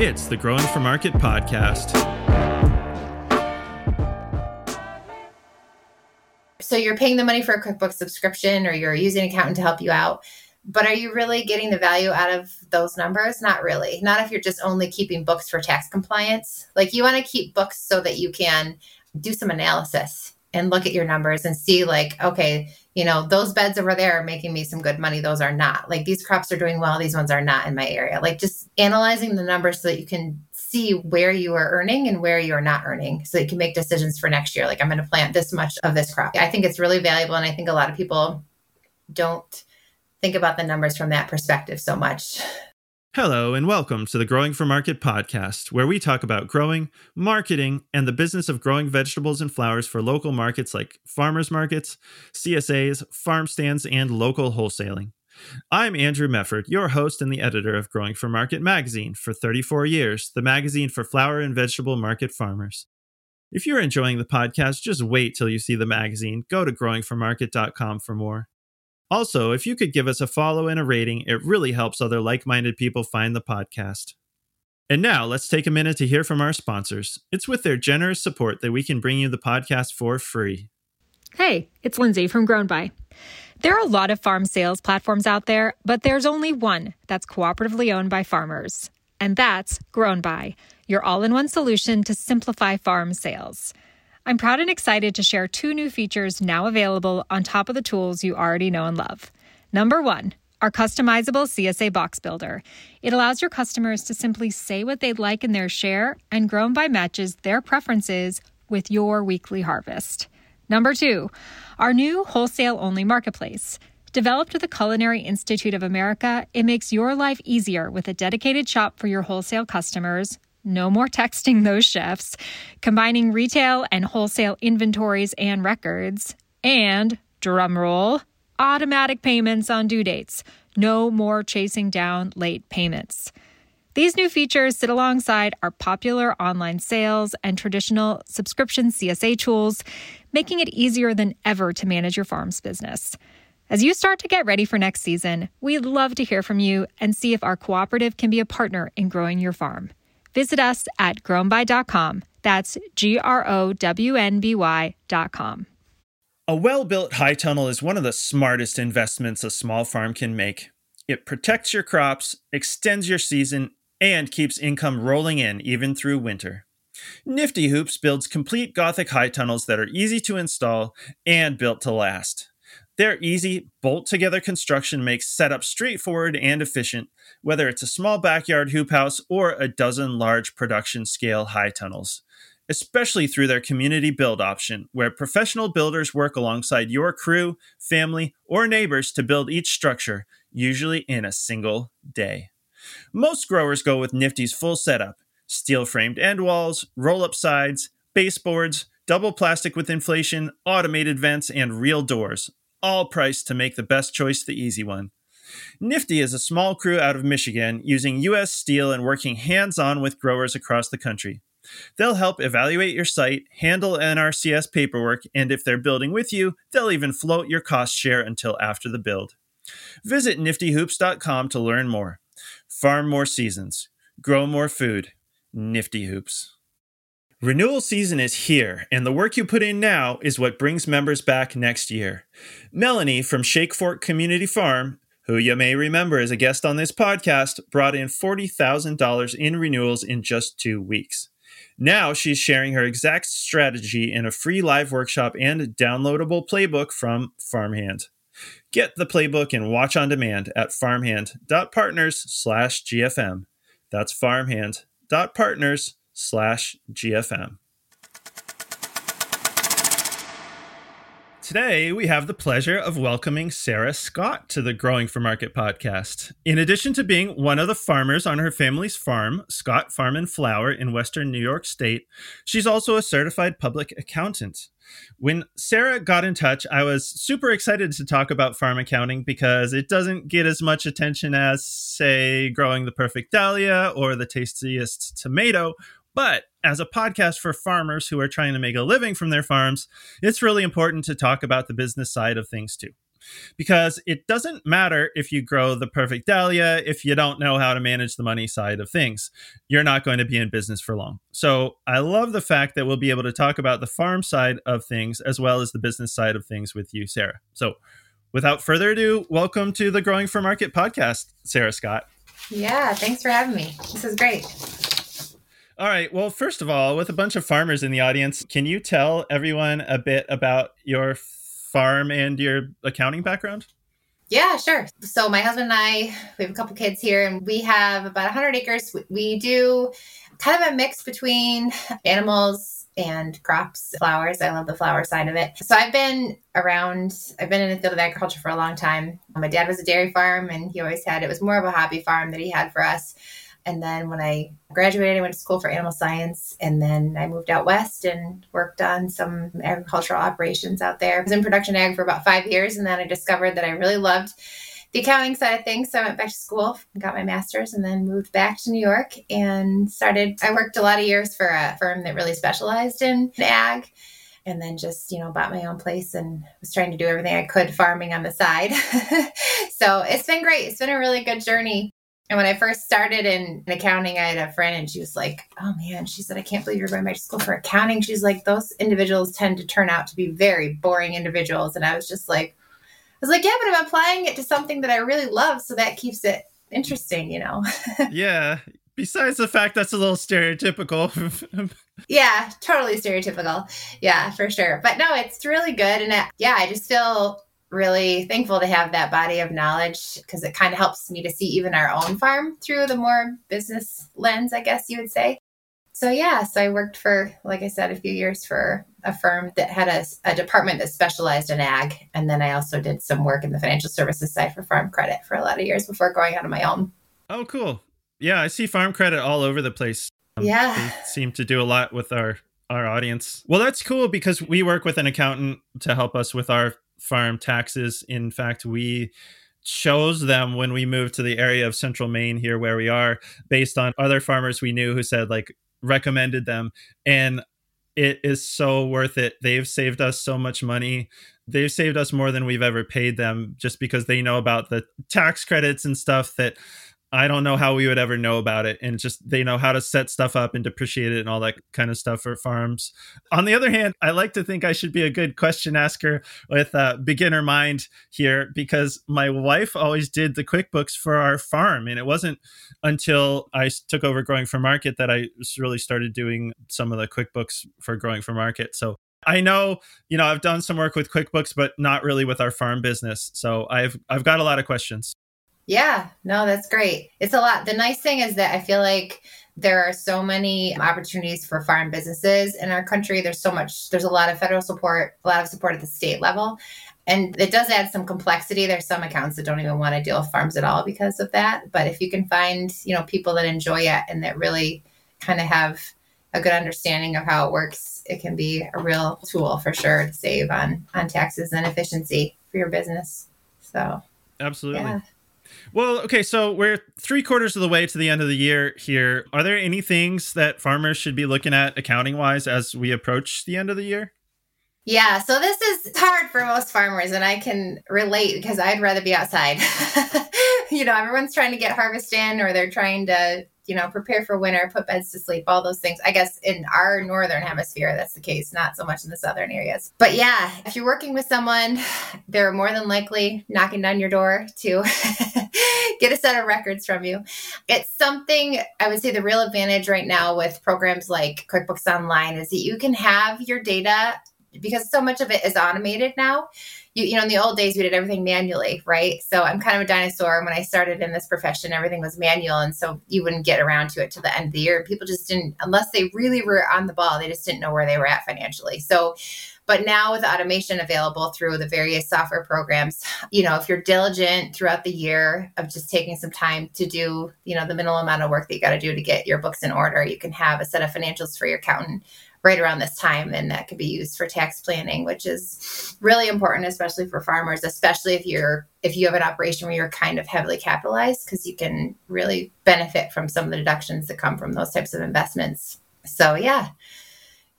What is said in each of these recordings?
It's the Growing for Market podcast. So you're paying the money for a QuickBooks subscription or you're using an accountant to help you out. But are you really getting the value out of those numbers? Not really. Not if you're just only keeping books for tax compliance. Like you want to keep books so that you can do some analysis and look at your numbers and see like, okay, you know, those beds over there are making me some good money. Those are not. Like these crops are doing well. These ones are not in my area. Like just analyzing the numbers so that you can see where you are earning and where you are not earning so that you can make decisions for next year. Like I'm going to plant this much of this crop. I think it's really valuable. And I think a lot of people don't think about the numbers from that perspective so much. Hello, and welcome to the Growing for Market podcast, where we talk about growing, marketing, and the business of growing vegetables and flowers for local markets like farmers markets, CSAs, farm stands, and local wholesaling. I'm Andrew Mefford, your host and the editor of Growing for Market magazine for 34 years, the magazine for flower and vegetable market farmers. If you're enjoying the podcast, just wait till you see the magazine. Go to growingformarket.com for more. Also, if you could give us a follow and a rating, it really helps other like-minded people find the podcast. And now, let's take a minute to hear from our sponsors. It's with their generous support that we can bring you the podcast for free. Hey, it's Lindsay from Grown By. There are a lot of farm sales platforms out there, but there's only one that's cooperatively owned by farmers. And that's Grown By, your all-in-one solution to simplify farm sales. I'm proud and excited to share 2 new features now available on top of the tools you already know and love. Number 1, our customizable CSA box builder. It allows your customers to simply say what they'd like in their share, and Grown By matches their preferences with your weekly harvest. Number 2, our new wholesale-only marketplace. Developed with the Culinary Institute of America, it makes your life easier with a dedicated shop for your wholesale customers. No more texting those chefs, combining retail and wholesale inventories and records, and, drumroll, automatic payments on due dates. No more chasing down late payments. These new features sit alongside our popular online sales and traditional subscription CSA tools, making it easier than ever to manage your farm's business. As you start to get ready for next season, we'd love to hear from you and see if our cooperative can be a partner in growing your farm. Visit us at grownby.com. That's GROWNBY.com. A well-built high tunnel is one of the smartest investments a small farm can make. It protects your crops, extends your season, and keeps income rolling in even through winter. Nifty Hoops builds complete Gothic high tunnels that are easy to install and built to last. Their easy, bolt-together construction makes setup straightforward and efficient, whether it's a small backyard hoop house or a dozen large production-scale high tunnels. Especially through their community build option, where professional builders work alongside your crew, family, or neighbors to build each structure, usually in a single day. Most growers go with Nifty's full setup: steel-framed end walls, roll-up sides, baseboards, double plastic with inflation, automated vents, and real doors. All priced to make the best choice the easy one. Nifty is a small crew out of Michigan using U.S. steel and working hands-on with growers across the country. They'll help evaluate your site, handle NRCS paperwork, and if they're building with you, they'll even float your cost share until after the build. Visit niftyhoops.com to learn more. Farm more seasons. Grow more food. Nifty Hoops. Renewal season is here, and the work you put in now is what brings members back next year. Melanie from Shake Fork Community Farm, who you may remember as a guest on this podcast, brought in $40,000 in renewals in just 2 weeks. Now she's sharing her exact strategy in a free live workshop and downloadable playbook from Farmhand. Get the playbook and watch on demand at farmhand.partners/GFM. That's farmhand.partners/GFM. Today, we have the pleasure of welcoming Sarah Scott to the Growing for Market podcast. In addition to being one of the farmers on her family's farm, Scott Farm and Flower in Western New York State, she's also a certified public accountant. When Sarah got in touch, I was super excited to talk about farm accounting because it doesn't get as much attention as, say, growing the perfect dahlia or the tastiest tomato. But as a podcast for farmers who are trying to make a living from their farms, it's really important to talk about the business side of things too. because it doesn't matter if you grow the perfect dahlia. If you don't know how to manage the money side of things, you're not going to be in business for long. So I love the fact that we'll be able to talk about the farm side of things as well as the business side of things with you, Sarah. So without further ado, welcome to the Growing for Market podcast, Sarah Scott. Yeah, thanks for having me. This is great. All right. Well, first of all, with a bunch of farmers in the audience, can you tell everyone a bit about your farm and your accounting background? Yeah, sure. So my husband and I, we have a couple kids here, and we have about 100 acres. We do kind of a mix between animals and crops, flowers. I love the flower side of it. So I've been in the field of agriculture for a long time. My dad was a dairy farm, and it was more of a hobby farm that he had for us. And then when I graduated, I went to school for animal science, and then I moved out west and worked on some agricultural operations out there. I was in production ag for about 5 years, and then I discovered that I really loved the accounting side of things. So I went back to school, got my master's, and then moved back to New York and I worked a lot of years for a firm that really specialized in ag. And then just, bought my own place and was trying to do everything I could farming on the side. So it's been great. It's been a really good journey. And when I first started in accounting, I had a friend and she was like, oh man, she said, I can't believe you're going back to school for accounting. She's like, those individuals tend to turn out to be very boring individuals. And I was like, yeah, but I'm applying it to something that I really love. So that keeps it interesting, Yeah. Besides the fact that's a little stereotypical. Yeah, totally stereotypical. Yeah, for sure. But no, it's really good. And I just feel really thankful to have that body of knowledge because it kind of helps me to see even our own farm through the more business lens, I guess you would say. So I worked for, like I said, a few years for a firm that had a department that specialized in ag. And then I also did some work in the financial services side for Farm Credit for a lot of years before going out on my own. Oh, cool. Yeah, I see Farm Credit all over the place. Yeah. They seem to do a lot with our audience. Well, that's cool because we work with an accountant to help us with our farm taxes. In fact, we chose them when we moved to the area of central Maine here where we are based on other farmers we knew who said recommended them. And it is so worth it. They've saved us so much money. They've saved us more than we've ever paid them just because they know about the tax credits and stuff that I don't know how we would ever know about it. And just they know how to set stuff up and depreciate it and all that kind of stuff for farms. On the other hand, I like to think I should be a good question asker with a beginner mind here because my wife always did the QuickBooks for our farm. And it wasn't until I took over Growing for Market that I really started doing some of the QuickBooks for Growing for Market. So I know, I've done some work with QuickBooks, but not really with our farm business. So I've got a lot of questions. Yeah, no, that's great. It's a lot. The nice thing is that I feel like there are so many opportunities for farm businesses in our country. There's a lot of federal support, a lot of support at the state level. And it does add some complexity. There's some accounts that don't even want to deal with farms at all because of that. But if you can find, people that enjoy it and that really kind of have a good understanding of how it works, it can be a real tool for sure to save on taxes and efficiency for your business. So, absolutely. Yeah. Well, okay, so we're 3/4 of the way to the end of the year here. Are there any things that farmers should be looking at accounting-wise as we approach the end of the year? Yeah, so this is hard for most farmers, and I can relate because I'd rather be outside. Everyone's trying to get harvest in, or they're trying to, prepare for winter, put beds to sleep, all those things. I guess in our northern hemisphere, that's the case, not so much in the southern areas. But yeah, if you're working with someone, they're more than likely knocking down your door to get a set of records from you. It's something, I would say the real advantage right now with programs like QuickBooks Online is that you can have your data because so much of it is automated now. In the old days, we did everything manually, right? So I'm kind of a dinosaur. When I started in this profession, everything was manual. And so you wouldn't get around to it till the end of the year. People just didn't, unless they really were on the ball, they just didn't know where they were at financially. So, but now with automation available through the various software programs, if you're diligent throughout the year of just taking some time to do, the minimal amount of work that you got to do to get your books in order, you can have a set of financials for your accountant right around this time. And that could be used for tax planning, which is really important, especially for farmers, especially if you have an operation where you're kind of heavily capitalized, because you can really benefit from some of the deductions that come from those types of investments. So yeah,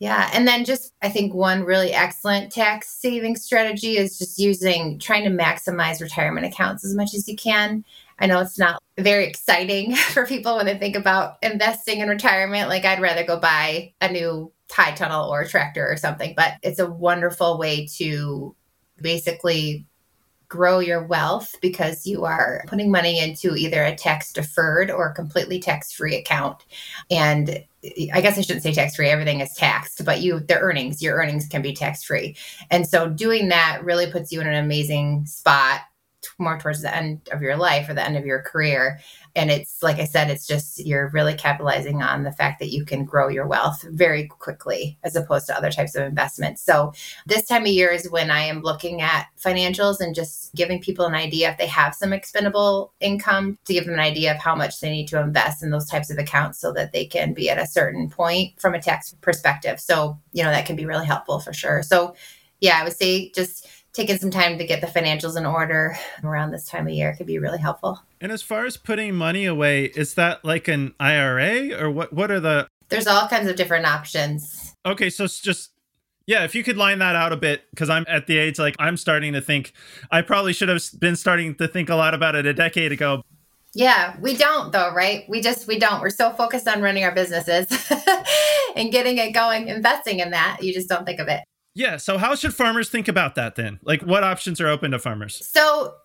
Yeah. And then just, I think one really excellent tax saving strategy is just trying to maximize retirement accounts as much as you can. I know it's not very exciting for people when they think about investing in retirement. Like, I'd rather go buy a new high tunnel or a tractor or something, but it's a wonderful way to basically grow your wealth because you are putting money into either a tax deferred or completely tax free account. And I guess I shouldn't say tax free, everything is taxed, but your earnings can be tax free. And so doing that really puts you in an amazing spot more towards the end of your life or the end of your career. And it's, like I said, it's just, you're really capitalizing on the fact that you can grow your wealth very quickly as opposed to other types of investments. So this time of year is when I am looking at financials and just giving people an idea if they have some expendable income, to give them an idea of how much they need to invest in those types of accounts so that they can be at a certain point from a tax perspective. So, that can be really helpful for sure. So yeah, I would say just taking some time to get the financials in order around this time of year could be really helpful. And as far as putting money away, is that like an IRA or what are the... There's all kinds of different options. Okay, so it's just, yeah, if you could line that out a bit, because I'm at the age, like, I'm starting to think, I probably should have been starting to think a lot about it a decade ago. Yeah, we don't though, right? We don't. We're so focused on running our businesses and getting it going, investing in that. You just don't think of it. Yeah. So how should farmers think about that then? Like, what options are open to farmers? So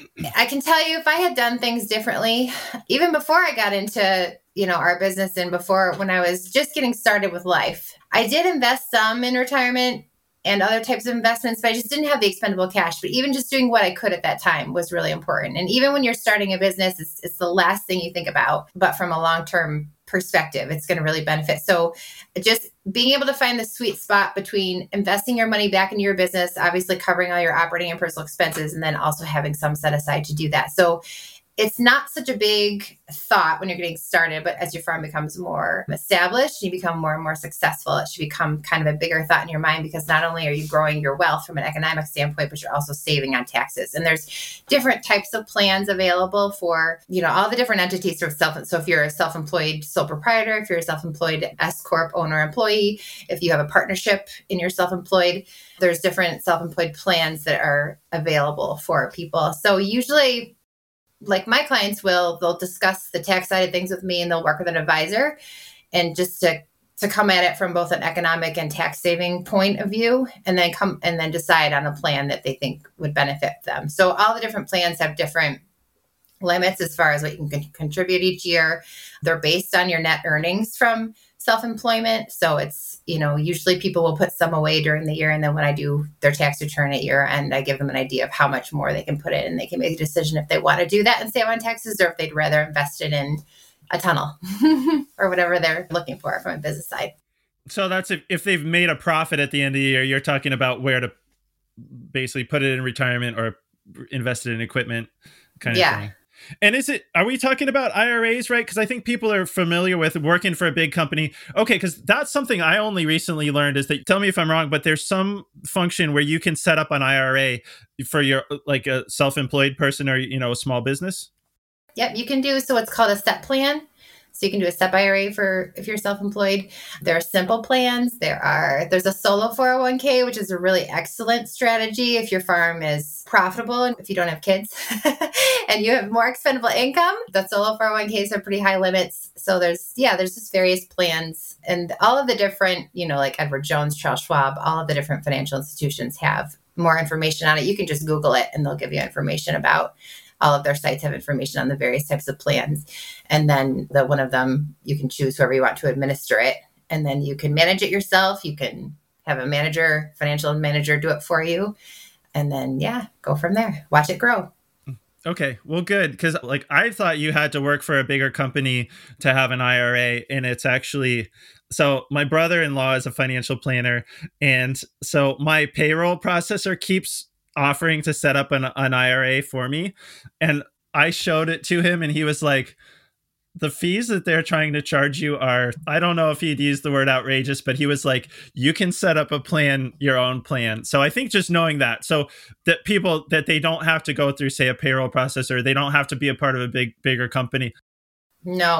I can tell you, if I had done things differently, even before I got into, our business and before, when I was just getting started with life, I did invest some in retirement and other types of investments, but I just didn't have the expendable cash. But even just doing what I could at that time was really important. And even when you're starting a business, it's the last thing you think about, but from a long-term perspective, it's going to really benefit. So just being able to find the sweet spot between investing your money back into your business, obviously covering all your operating and personal expenses, and then also having some set aside to do that. So it's not such a big thought when you're getting started, but as your farm becomes more established, you become more and more successful, it should become kind of a bigger thought in your mind, because not only are you growing your wealth from an economic standpoint, but you're also saving on taxes. And there's different types of plans available for, all the different entities of So if you're a self-employed sole proprietor, if you're a self-employed S Corp owner employee, if you have a partnership in your self-employed, there's different self-employed plans that are available for people. So usually, like my clients they'll discuss the tax side of things with me, and they'll work with an advisor, and just to come at it from both an economic and tax saving point of view, and then decide on a plan that they think would benefit them. So all the different plans have different limits as far as what you can contribute each year. They're based on your net earnings from self-employment. So it's, usually people will put some away during the year. And then when I do their tax return at year end, I give them an idea of how much more they can put in, and they can make a decision if they want to do that and save on taxes, or if they'd rather invest it in a tunnel or whatever they're looking for from a business side. So that's if they've made a profit at the end of the year, you're talking about where to basically put it in retirement or invest it in equipment kind of thing. And are we talking about IRAs, right? Because I think people are familiar with working for a big company. Okay, because that's something I only recently learned, is that, tell me if I'm wrong, but there's some function where you can set up an IRA for your, like, a self-employed person or, a small business. Yep, you can do. So it's called a SEP plan. So you can do a SEP IRA for if you're self-employed. There are simple plans. There's a solo 401k, which is a really excellent strategy if your farm is profitable and if you don't have kids and you have more expendable income. The solo 401ks are pretty high limits. So there's just various plans, and all of the different, like Edward Jones, Charles Schwab, all of the different financial institutions have more information on it. You can just Google it and they'll give you information about. All of their sites have information on the various types of plans. And then one of them, you can choose whoever you want to administer it. And then you can manage it yourself. You can have a financial manager do it for you. And then, go from there. Watch it grow. Okay, well, good. Because I thought you had to work for a bigger company to have an IRA. And it's actually... So my brother-in-law is a financial planner. And so my payroll processor keeps offering to set up an IRA for me. And I showed it to him and he was like, the fees that they're trying to charge you are, I don't know if he'd use the word outrageous, but he was like, you can set up a plan, your own plan. So I think just knowing that, so that people, that they don't have to go through, say, a payroll processor, they don't have to be a part of a bigger company. No.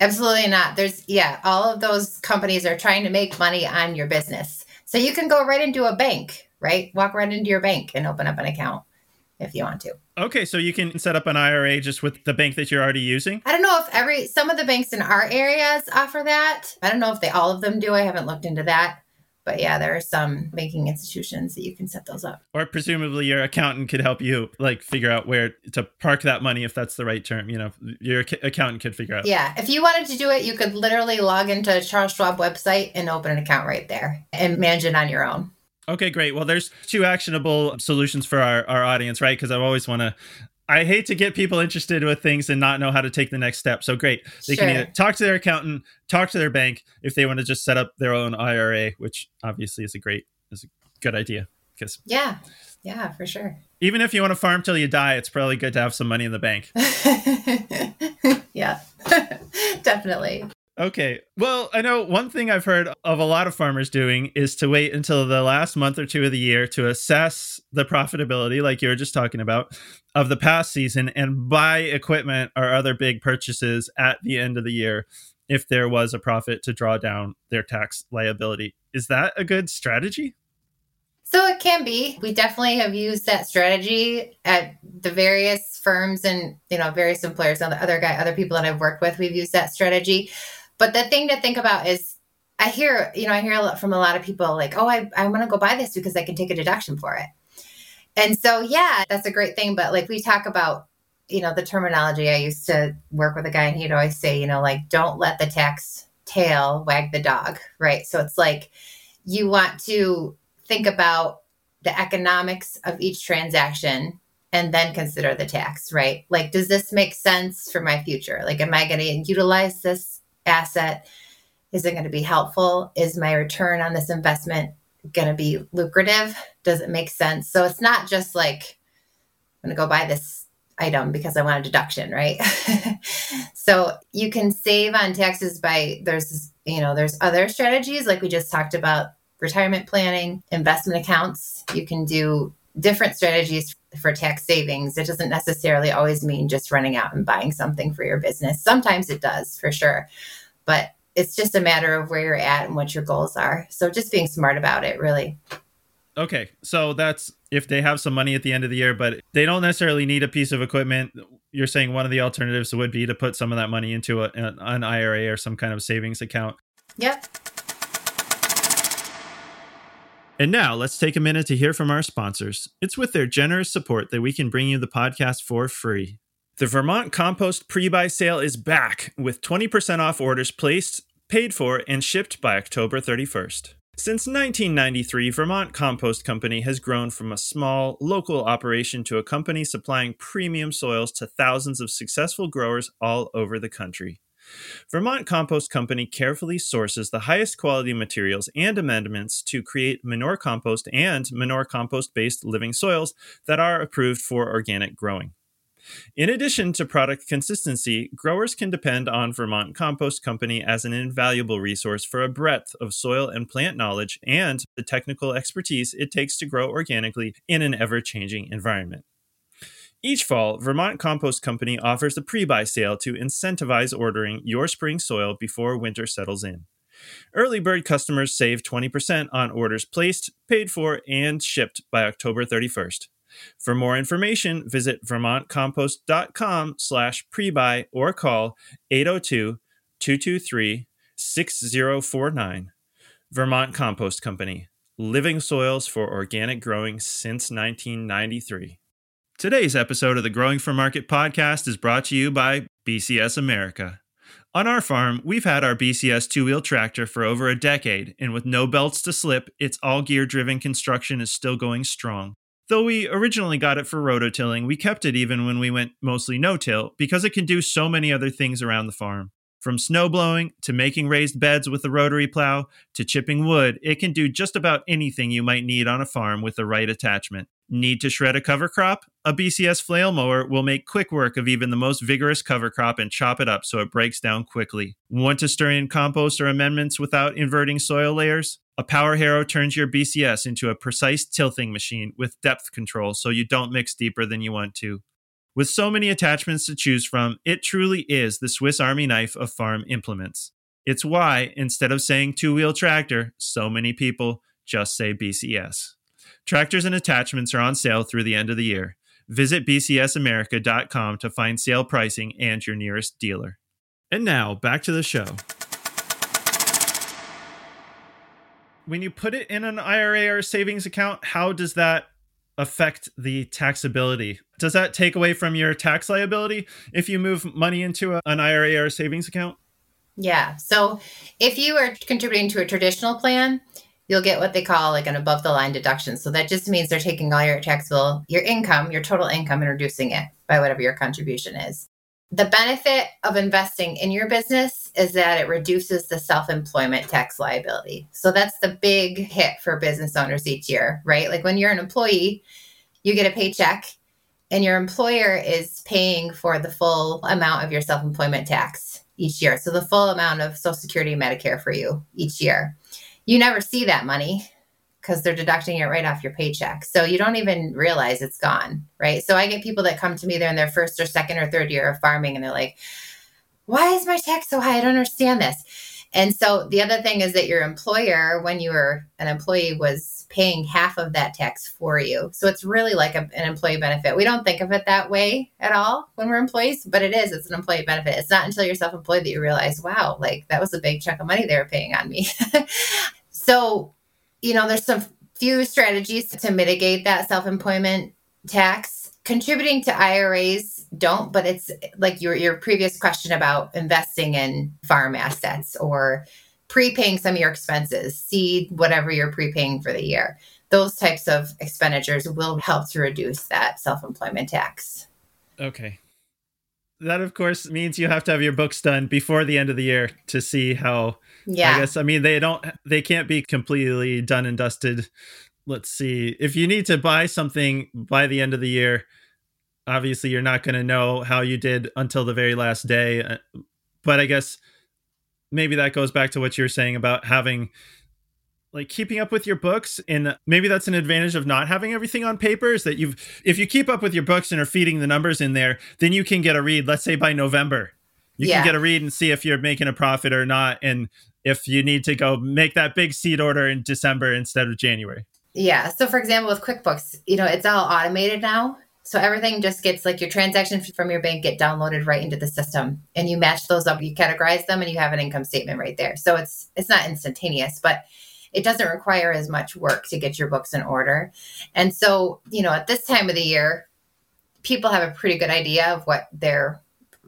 Absolutely not. All of those companies are trying to make money on your business. So you can go right into a bank, right? Walk right into your bank and open up an account if you want to. Okay, so you can set up an IRA just with the bank that you're already using? I don't know if some of the banks in our areas offer that. I don't know if all of them do. I haven't looked into that. But yeah, there are some banking institutions that you can set those up. Or presumably your accountant could help you figure out where to park that money, if that's the right term. Your accountant could figure out. Yeah, if you wanted to do it, you could literally log into Charles Schwab website and open an account right there and manage it on your own. Okay, great. Well, there's 2 actionable solutions for our audience, right? Because I hate to get people interested with things and not know how to take the next step. So great. They can either talk to their accountant, talk to their bank if they want to just set up their own IRA, which obviously is a good idea. Yeah, for sure. Even if you want to farm till you die, it's probably good to have some money in the bank. Yeah, definitely. Okay. Well, I know one thing I've heard of a lot of farmers doing is to wait until the last month or 2 of the year to assess the profitability, like you were just talking about, of the past season and buy equipment or other big purchases at the end of the year if there was a profit to draw down their tax liability. Is that a good strategy? So it can be. We definitely have used that strategy at the various firms and, various employers and other people that I've worked with. We've used that strategy. But the thing to think about is I hear a lot from a lot of people like, oh, I want to go buy this because I can take a deduction for it. And so, yeah, that's a great thing. But like we talk about, the terminology, I used to work with a guy and he'd always say, don't let the tax tail wag the dog, right? So it's like you want to think about the economics of each transaction and then consider the tax, right? Like, does this make sense for my future? Like, am I going to utilize this asset? Is it going to be helpful? Is my return on this investment going to be lucrative? Does it make sense? So it's not just like, I'm going to go buy this item because I want a deduction, right? So you can save on taxes there's other strategies like we just talked about, retirement planning, investment accounts. You can do different strategies for tax savings. It doesn't necessarily always mean just running out and buying something for your business. Sometimes it does, for sure. But it's just a matter of where you're at and what your goals are. So just being smart about it, really. Okay. So that's if they have some money at the end of the year, but they don't necessarily need a piece of equipment. You're saying one of the alternatives would be to put some of that money into an IRA or some kind of savings account. Yep. And now let's take a minute to hear from our sponsors. It's with their generous support that we can bring you the podcast for free. The Vermont Compost Pre-Buy Sale is back with 20% off orders placed, paid for, and shipped by October 31st. Since 1993, Vermont Compost Company has grown from a small, local operation to a company supplying premium soils to thousands of successful growers all over the country. Vermont Compost Company carefully sources the highest quality materials and amendments to create manure compost and manure compost-based living soils that are approved for organic growing. In addition to product consistency, growers can depend on Vermont Compost Company as an invaluable resource for a breadth of soil and plant knowledge and the technical expertise it takes to grow organically in an ever-changing environment. Each fall, Vermont Compost Company offers a pre-buy sale to incentivize ordering your spring soil before winter settles in. Early bird customers save 20% on orders placed, paid for, and shipped by October 31st. For more information, visit vermontcompost.com/prebuy or call 802-223-6049. Vermont Compost Company, living soils for organic growing since 1993. Today's episode of the Growing for Market podcast is brought to you by BCS America. On our farm, we've had our BCS two-wheel tractor for over a decade, and with no belts to slip, its all-gear-driven construction is still going strong. Though we originally got it for rototilling, we kept it even when we went mostly no-till because it can do so many other things around the farm. From snow blowing to making raised beds with the rotary plow to chipping wood, it can do just about anything you might need on a farm with the right attachment. Need to shred a cover crop? A BCS flail mower will make quick work of even the most vigorous cover crop and chop it up so it breaks down quickly. Want to stir in compost or amendments without inverting soil layers? A power harrow turns your BCS into a precise tilthing machine with depth control so you don't mix deeper than you want to. With so many attachments to choose from, it truly is the Swiss Army knife of farm implements. It's why, instead of saying two-wheel tractor, so many people just say BCS. Tractors and attachments are on sale through the end of the year. Visit bcsamerica.com to find sale pricing and your nearest dealer. And now, back to the show. When you put it in an IRA or savings account, how does that affect the taxability? Does that take away from your tax liability if you move money into an IRA or a savings account? Yeah. So if you are contributing to a traditional plan, you'll get what they call like an above the line deduction. So that just means they're taking all your taxable, your income, your total income, and reducing it by whatever your contribution is. The benefit of investing in your business is that it reduces the self-employment tax liability. So that's the big hit for business owners each year, right? Like when you're an employee, you get a paycheck and your employer is paying for the full amount of your self-employment tax each year. So the full amount of Social Security and Medicare for you each year. You never see that money because they're deducting it right off your paycheck. So you don't even realize it's gone, right? So I get people that come to me, they're in their first or second or third year of farming, and they're like, why is my tax so high? I don't understand this. And so the other thing is that your employer, when you were an employee, was paying half of that tax for you. So it's really like an employee benefit. We don't think of it that way at all when we're employees, but it is. It's an employee benefit. It's not until you're self-employed that you realize, wow, like that was a big chunk of money they were paying on me. So, there's some few strategies to mitigate that self-employment tax. Contributing to IRAs don't, but it's like your previous question about investing in farm assets or prepaying some of your expenses, seed, whatever you're prepaying for the year. Those types of expenditures will help to reduce that self-employment tax. Okay. That, of course, means you have to have your books done before the end of the year to see how, they can't be completely done and dusted. Let's see. If you need to buy something by the end of the year, obviously you're not going to know how you did until the very last day. But I guess maybe that goes back to what you're saying about having, like, keeping up with your books. And maybe that's an advantage of not having everything on paper, is that if you keep up with your books and are feeding the numbers in there, then you can get a read, let's say by November. You can get a read and see if you're making a profit or not. And if you need to go make that big seed order in December instead of January. Yeah. So for example, with QuickBooks, it's all automated now. So everything just gets, like, your transactions from your bank get downloaded right into the system, and you match those up, you categorize them, and you have an income statement right there. So it's not instantaneous, but it doesn't require as much work to get your books in order. And so, at this time of the year, people have a pretty good idea of what their,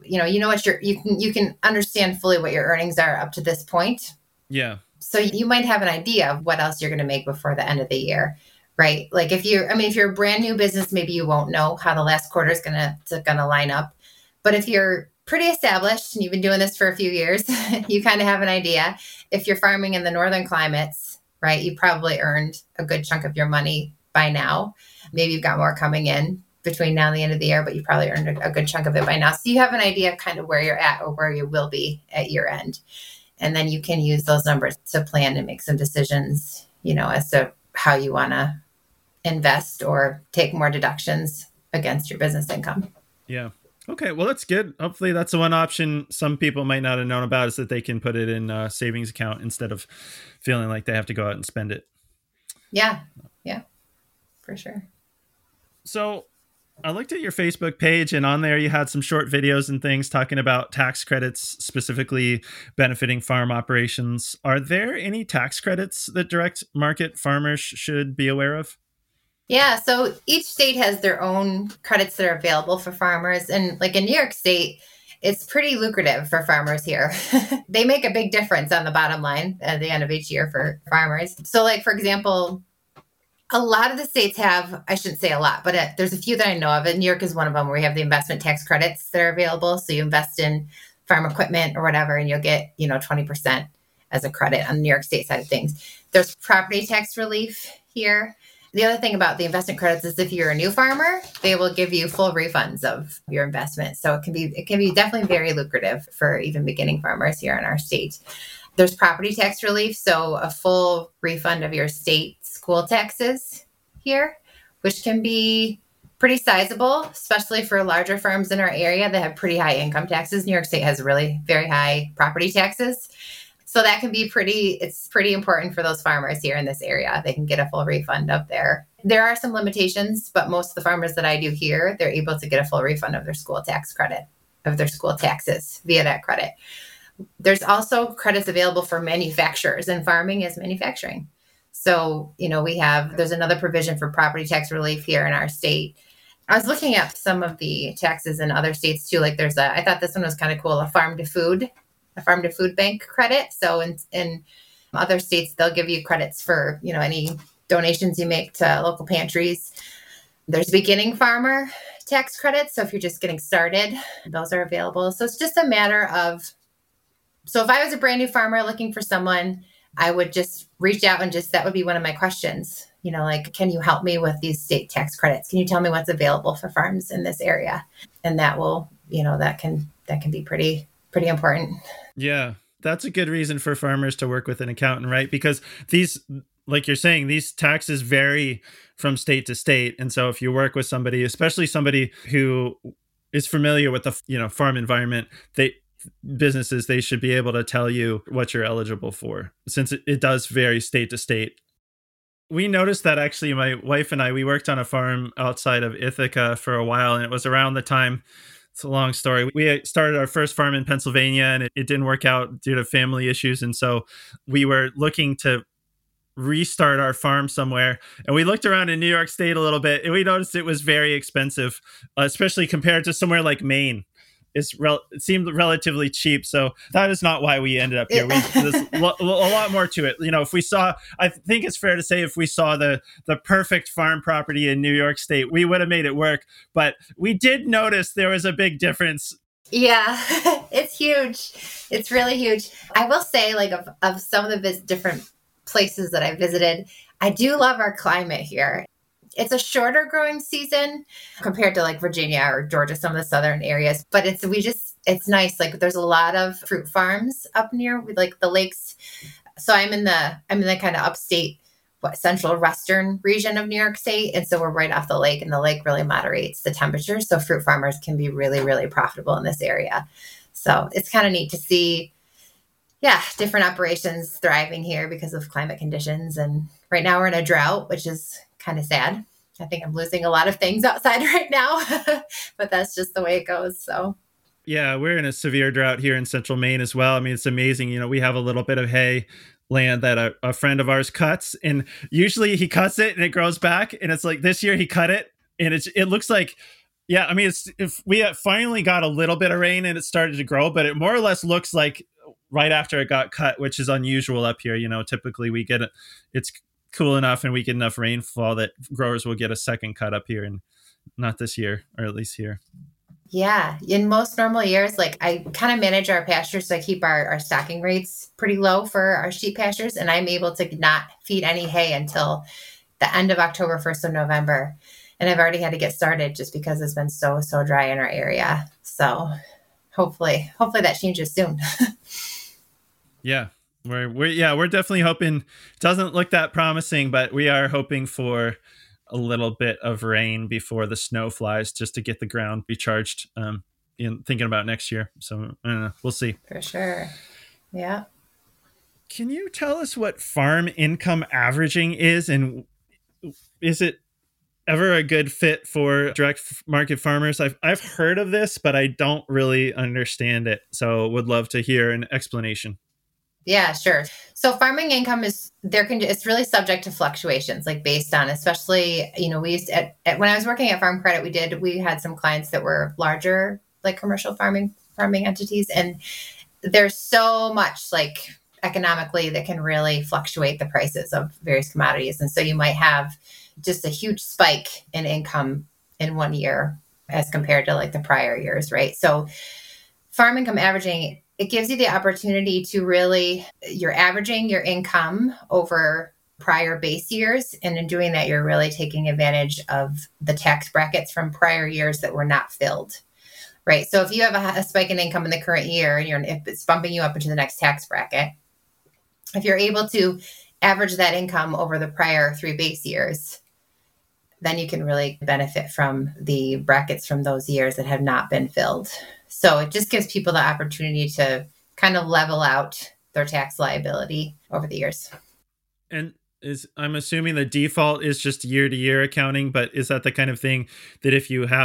you can understand fully what your earnings are up to this point. Yeah. So you might have an idea of what else you're going to make before the end of the year, right? Like if you're a brand new business, maybe you won't know how the last quarter is going to line up. But if you're pretty established and you've been doing this for a few years, you kind of have an idea. If you're farming in the northern climates, right, you probably earned a good chunk of your money by now. Maybe you've got more coming in between now and the end of the year, but you probably earned a good chunk of it by now. So you have an idea of kind of where you're at or where you will be at year end. And then you can use those numbers to plan and make some decisions, as to how you want to invest or take more deductions against your business income. Yeah. Okay. Well, that's good. Hopefully that's the one option some people might not have known about, is that they can put it in a savings account instead of feeling like they have to go out and spend it. Yeah. Yeah, for sure. So I looked at your Facebook page, and on there you had some short videos and things talking about tax credits, specifically benefiting farm operations. Are there any tax credits that direct market farmers should be aware of? Yeah, so each state has their own credits that are available for farmers. And like in New York State, it's pretty lucrative for farmers here. They make a big difference on the bottom line at the end of each year for farmers. So like, for example, a lot of the states have, I shouldn't say a lot, but there's a few that I know of. And New York is one of them, where we have the investment tax credits that are available. So you invest in farm equipment or whatever, and you'll get, 20% as a credit on the New York State side of things. There's property tax relief here. The other thing about the investment credits is if you're a new farmer, they will give you full refunds of your investment. So it can be definitely very lucrative for even beginning farmers here in our state. There's property tax relief, so a full refund of your state school taxes here, which can be pretty sizable, especially for larger firms in our area that have pretty high income taxes. New York State has really very high property taxes. So that can be it's pretty important for those farmers here in this area. They can get a full refund of there are some limitations, but most of the farmers that I do here, they're able to get a full refund of their school tax credit, of their school taxes via that credit. There's also credits available for manufacturers, and farming is manufacturing. So, there's another provision for property tax relief here in our state. I was looking at some of the taxes in other states too. Like I thought this one was kind of cool, a farm to food bank credit. So in other states, they'll give you credits for, any donations you make to local pantries. There's beginning farmer tax credits. So if you're just getting started, those are available. So it's just a matter of, so if I was a brand new farmer looking for someone, I would just reach out and that would be one of my questions, can you help me with these state tax credits? Can you tell me what's available for farms in this area? And that will, that can be pretty important. Yeah, that's a good reason for farmers to work with an accountant, right? Because these, like you're saying, these taxes vary from state to state. And so if you work with somebody, especially somebody who is familiar with the, farm environment, businesses, they should be able to tell you what you're eligible for, since it does vary state to state. We noticed that actually my wife and I, we worked on a farm outside of Ithaca for a while, and it was around the time, it's a long story, we started our first farm in Pennsylvania, and it didn't work out due to family issues. And so we were looking to restart our farm somewhere, and we looked around in New York State a little bit, and we noticed it was very expensive, especially compared to somewhere like Maine. It seemed relatively cheap. So that is not why we ended up here. There's a lot more to it. If we saw, I think it's fair to say, if we saw the perfect farm property in New York State, we would have made it work. But we did notice there was a big difference. Yeah, it's huge. It's really huge. I will say, of some of the different places that I visited, I do love our climate here. It's a shorter growing season compared to Virginia or Georgia, some of the southern areas, but it's nice. There's a lot of fruit farms up near the lakes. So I'm in the kind of upstate, central western region of New York State. And so we're right off the lake, and the lake really moderates the temperature. So fruit farmers can be really, really profitable in this area. So it's kind of neat to see, different operations thriving here because of climate conditions. And right now we're in a drought, which is kind of sad. I think I'm losing a lot of things outside right now, but that's just the way it goes. So, yeah, we're in a severe drought here in central Maine as well. I mean, it's amazing. We have a little bit of hay land that a friend of ours cuts, and usually he cuts it and it grows back. And it's like this year he cut it, and it looks like, I mean, if we finally got a little bit of rain and it started to grow, but it more or less looks like right after it got cut, which is unusual up here. Typically we get it's cool enough and we get enough rainfall that growers will get a second cut up here, and not this year, or at least here. Yeah. In most normal years, I kind of manage our pastures. So I keep our stocking rates pretty low for our sheep pastures, and I'm able to not feed any hay until the end of October, 1st of November. And I've already had to get started just because it's been so dry in our area. So hopefully that changes soon. Yeah. We're definitely hoping. It doesn't look that promising, but we are hoping for a little bit of rain before the snow flies, just to get the ground recharged. Thinking about next year, so I don't know. We'll see. For sure. Yeah. Can you tell us what farm income averaging is, and is it ever a good fit for direct market farmers? I've heard of this, but I don't really understand it. So would love to hear an explanation. Yeah, sure. So farming income it's really subject to fluctuations, based on, especially, we used to, when I was working at Farm Credit, we had some clients that were larger, commercial farming entities. And there's so much economically that can really fluctuate the prices of various commodities. And so you might have just a huge spike in income in one year as compared to the prior years, right? So farm income averaging, it gives you the opportunity to you're averaging your income over prior base years. And in doing that, you're really taking advantage of the tax brackets from prior years that were not filled, right? So if you have a spike in income in the current year, and if it's bumping you up into the next tax bracket, if you're able to average that income over the prior 3 base years, then you can really benefit from the brackets from those years that have not been filled. So it just gives people the opportunity to kind of level out their tax liability over the years. And I'm assuming the default is just year to year accounting, but is that the kind of thing that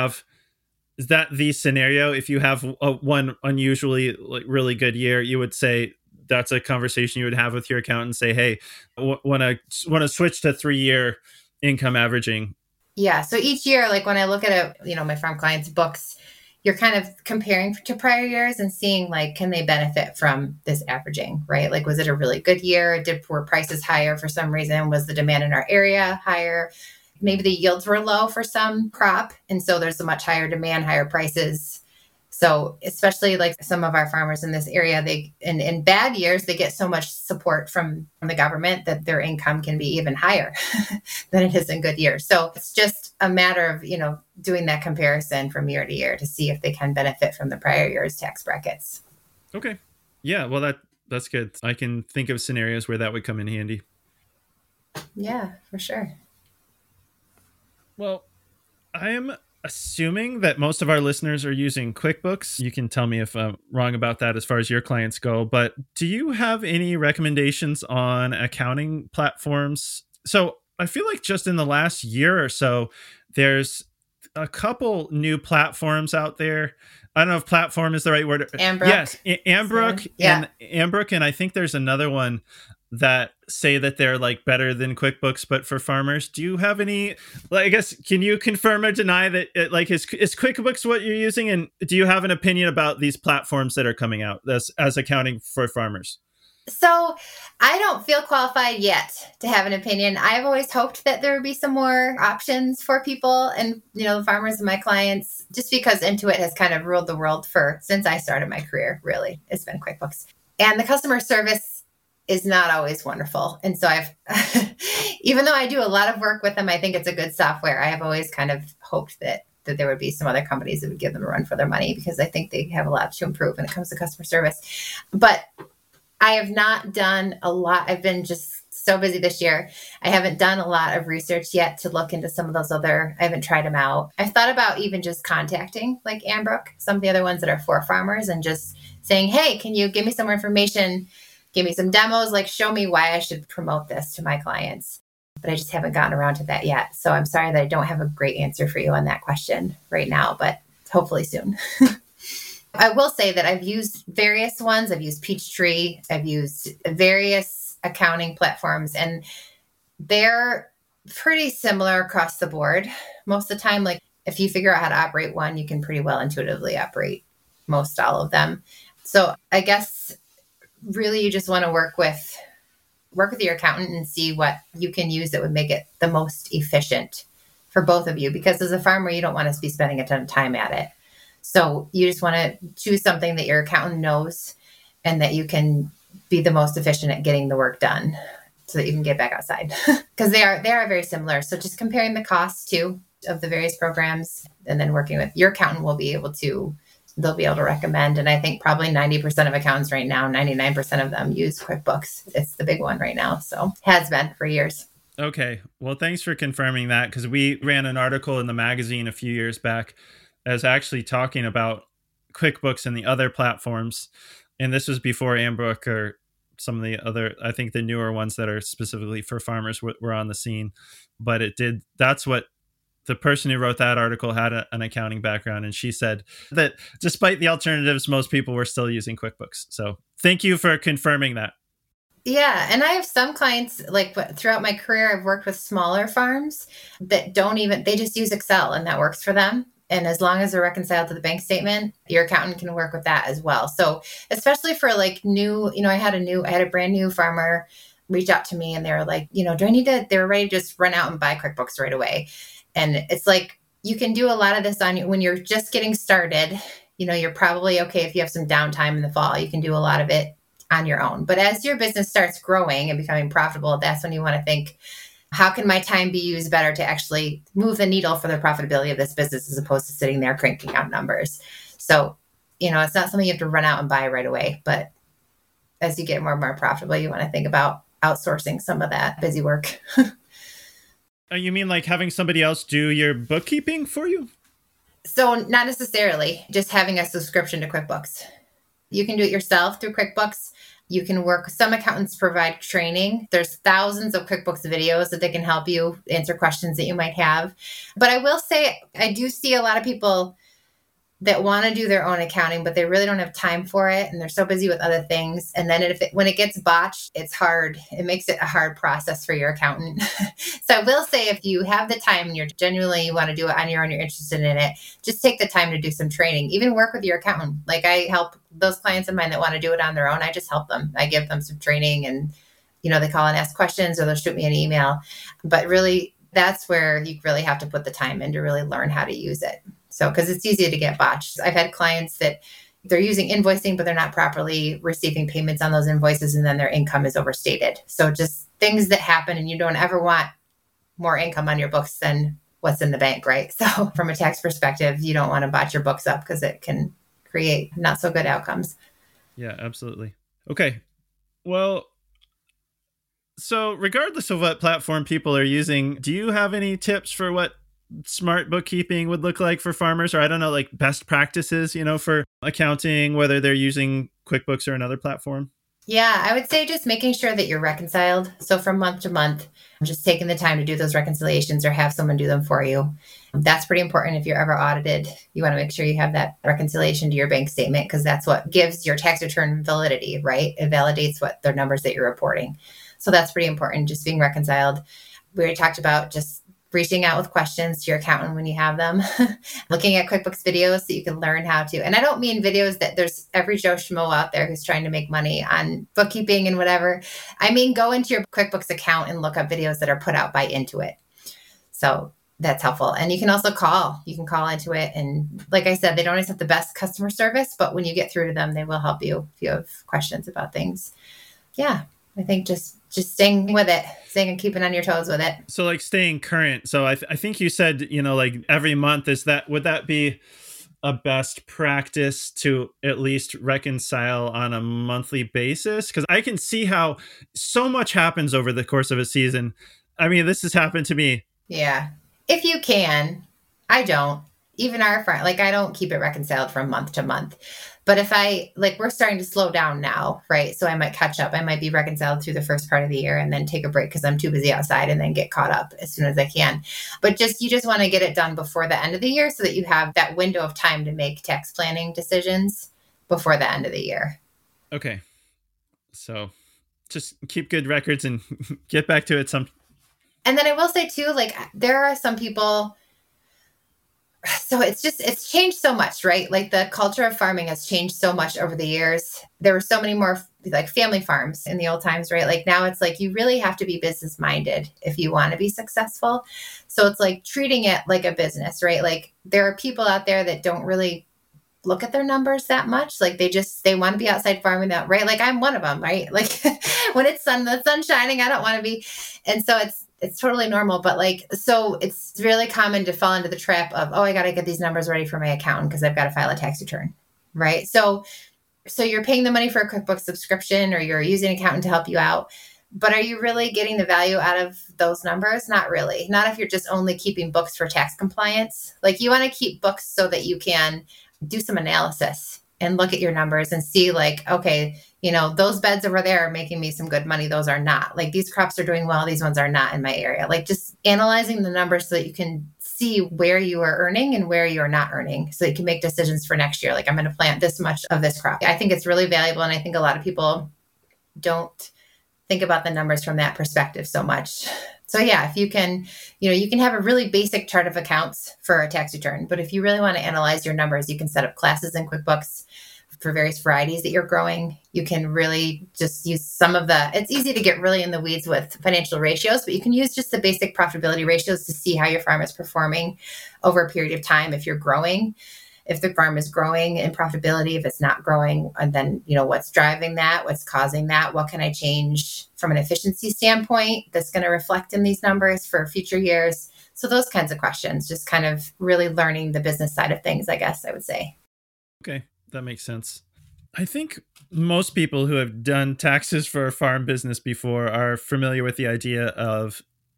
is that the scenario? If you have one unusually really good year, you would say that's a conversation you would have with your accountant and say, hey, want to switch to 3-year income averaging. Yeah. So each year, like when I look at my farm clients' books, you're kind of comparing to prior years and seeing like, can they benefit from this averaging, right? Like, was it a really good year? Were prices higher for some reason? Was the demand in our area higher? Maybe the yields were low for some crop. And so there's a much higher demand, higher prices. So especially like some of our farmers in this area, in bad years, they get so much support from the government that their income can be even higher than it is in good years. So it's just a matter of, doing that comparison from year to year to see if they can benefit from the prior year's tax brackets. Okay. Yeah. Well, that's good. I can think of scenarios where that would come in handy. Yeah, for sure. Well, I am assuming that most of our listeners are using QuickBooks. You can tell me if I'm wrong about that as far as your clients go, but do you have any recommendations on accounting platforms? So I feel like just in the last year or so, there's a couple new platforms out there. I don't know if platform is the right word. Ambrook. Yes, Ambrook. Yeah. And Ambrook, and I think there's another one that say that they're like better than QuickBooks, but for farmers. Do you have any, I guess, can you confirm or deny that is QuickBooks what you're using? And do you have an opinion about these platforms that are coming out as accounting for farmers? So I don't feel qualified yet to have an opinion. I've always hoped that there would be some more options for people and, the farmers and my clients, just because Intuit has kind of ruled the world since I started my career, really. It's been QuickBooks. And the customer service is not always wonderful. And so even though I do a lot of work with them, I think it's a good software. I have always kind of hoped that there would be some other companies that would give them a run for their money, because I think they have a lot to improve when it comes to customer service. But I have not done a lot. I've been just so busy this year. I haven't done a lot of research yet to look into some of those I haven't tried them out. I've thought about even just contacting like Ambrook, some of the other ones that are for farmers, and just saying, hey, can you give me some more information? Give me some demos, like show me why I should promote this to my clients. But I just haven't gotten around to that yet. So I'm sorry that I don't have a great answer for you on that question right now, but hopefully soon. I will say that I've used various ones. I've used Peachtree. I've used various accounting platforms, and they're pretty similar across the board. Most of the time, like if you figure out how to operate one, you can pretty well intuitively operate most all of them. So I guess really you just want to work with your accountant and see what you can use that would make it the most efficient for both of you. Because as a farmer, you don't want to be spending a ton of time at it. So you just want to choose something that your accountant knows and that you can be the most efficient at getting the work done so that you can get back outside. Because they are very similar. So just comparing the costs too of the various programs, and then working with your accountant they'll be able to recommend. And I think probably 90% of accountants right now, 99% of them use QuickBooks. It's the big one right now. So has been for years. Okay. Well, thanks for confirming that, because we ran an article in the magazine a few years back as actually talking about QuickBooks and the other platforms. And this was before Ambrook or some of the other, I think the newer ones that are specifically for farmers were on the scene. But that's what the person who wrote that article had an accounting background. And she said that despite the alternatives, most people were still using QuickBooks. So thank you for confirming that. Yeah. And I have some clients, like throughout my career, I've worked with smaller farms that they just use Excel and that works for them. And as long as they're reconciled to the bank statement, your accountant can work with that as well. So especially for like new, I had a brand new farmer reach out to me and they were like, they were ready to just run out and buy QuickBooks right away. And it's like, you can do a lot of this when you're just getting started. You're probably okay if you have some downtime in the fall. You can do a lot of it on your own. But as your business starts growing and becoming profitable, that's when you want to think, how can my time be used better to actually move the needle for the profitability of this business as opposed to sitting there cranking out numbers? So, it's not something you have to run out and buy right away. But as you get more and more profitable, you want to think about outsourcing some of that busy work. You mean like having somebody else do your bookkeeping for you? So not necessarily, just having a subscription to QuickBooks. You can do it yourself through QuickBooks. You can work, some accountants provide training. There's thousands of QuickBooks videos that they can help you answer questions that you might have. But I will say, I do see a lot of people that want to do their own accounting, but they really don't have time for it. And they're so busy with other things. And then when it gets botched, it's hard. It makes it a hard process for your accountant. So I will say, if you have the time and you want to do it on your own, you're interested in it, just take the time to do some training, even work with your accountant. Like, I help those clients of mine that want to do it on their own. I just help them. I give them some training, and, they call and ask questions, or they'll shoot me an email. But really, that's where you really have to put the time in to really learn how to use it. So, because it's easy to get botched. I've had clients that they're using invoicing, but they're not properly receiving payments on those invoices, and then their income is overstated. So just things that happen, and you don't ever want more income on your books than what's in the bank, right? So from a tax perspective, you don't want to botch your books up, because it can create not so good outcomes. Yeah, absolutely. Okay. Well, so regardless of what platform people are using, do you have any tips for what smart bookkeeping would look like for farmers? Or I don't know, like best practices, for accounting, whether they're using QuickBooks or another platform? Yeah, I would say just making sure that you're reconciled. So from month to month, just taking the time to do those reconciliations or have someone do them for you. That's pretty important. If you're ever audited, you want to make sure you have that reconciliation to your bank statement, because that's what gives your tax return validity, right? It validates what the numbers that you're reporting. So that's pretty important, just being reconciled. We already talked about just reaching out with questions to your accountant when you have them, looking at QuickBooks videos so you can learn how to. And I don't mean videos that there's every Joe Schmo out there who's trying to make money on bookkeeping and whatever. I mean, go into your QuickBooks account and look up videos that are put out by Intuit. So that's helpful. And you can also call. You can call Intuit. And like I said, they don't always have the best customer service, but when you get through to them, they will help you if you have questions about things. Yeah, I think just staying with it, staying and keeping on your toes with it. So like staying current. So I think you said, like every month, would that be a best practice to at least reconcile on a monthly basis? Because I can see how so much happens over the course of a season. I mean, this has happened to me. Yeah. If you can. I don't. Even our friend, I don't keep it reconciled from month to month. But if we're starting to slow down now, right? So I might catch up. I might be reconciled through the first part of the year and then take a break because I'm too busy outside, and then get caught up as soon as I can. But you just want to get it done before the end of the year so that you have that window of time to make tax planning decisions before the end of the year. Okay. So just keep good records and get back to it And then I will say too, there are some people, so it's changed so much, right? Like the culture of farming has changed so much over the years. There were so many more family farms in the old times, right? Like now it's you really have to be business minded if you want to be successful. So it's treating it like a business, right? Like there are people out there that don't really look at their numbers that much. Like they want to be outside farming that, right? Like I'm one of them, right? Like when the sun's shining, I don't want to be. And so it's totally normal, but so it's really common to fall into the trap of, I got to get these numbers ready for my accountant because I've got to file a tax return, right? So you're paying the money for a QuickBooks subscription, or you're using an accountant to help you out, but are you really getting the value out of those numbers? Not really. Not if you're just only keeping books for tax compliance. You want to keep books so that you can do some analysis and look at your numbers and see okay, those beds over there are making me some good money. Those are not. These crops are doing well. These ones are not in my area. Just analyzing the numbers so that you can see where you are earning and where you are not earning, so you can make decisions for next year. I'm going to plant this much of this crop. I think it's really valuable. And I think a lot of people don't think about the numbers from that perspective so much. So yeah, if you can, you can have a really basic chart of accounts for a tax return, but if you really want to analyze your numbers, you can set up classes in QuickBooks for various varieties that you're growing. You can really just use it's easy to get really in the weeds with financial ratios, but you can use just the basic profitability ratios to see how your farm is performing over a period of time. If you're growing, if the farm is growing in profitability, if it's not growing, and then, what's driving that, what's causing that, what can I change from an efficiency standpoint that's going to reflect in these numbers for future years? So those kinds of questions, just kind of really learning the business side of things, I guess I would say. Okay, that makes sense. I think most people who have done taxes for a farm business before are familiar with the idea of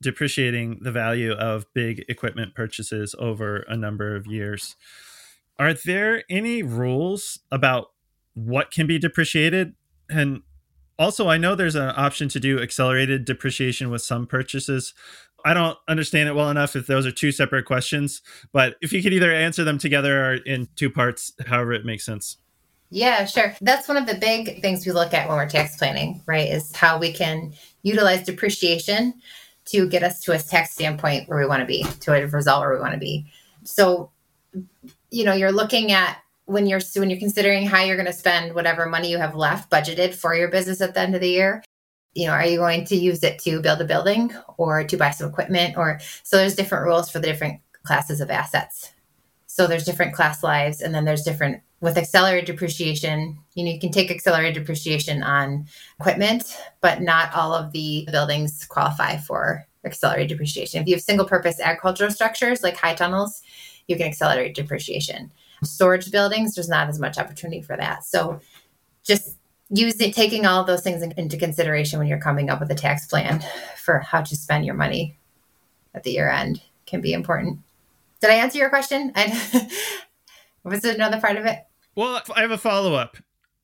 depreciating the value of big equipment purchases over a number of years. Are there any rules about what can be depreciated? And also, I know there's an option to do accelerated depreciation with some purchases. I don't understand it well enough if those are two separate questions, but if you could either answer them together or in two parts, however it makes sense. Yeah, sure. That's one of the big things we look at when we're tax planning, right? Is how we can utilize depreciation to get us to a tax standpoint where we want to be, to a result where we want to be. So, you're looking at when you're considering how you're going to spend whatever money you have left budgeted for your business at the end of the year. Are you going to use it to build a building or to buy some equipment? So there's different rules for the different classes of assets. So there's different class lives, and then there's different with accelerated depreciation. You can take accelerated depreciation on equipment, but not all of the buildings qualify for accelerated depreciation. If you have single purpose agricultural structures like high tunnels, you can accelerate depreciation. Storage buildings, there's not as much opportunity for that. So just taking all of those things into consideration when you're coming up with a tax plan for how to spend your money at the year end can be important. Did I answer your question? Was there another part of it? Well, I have a follow-up.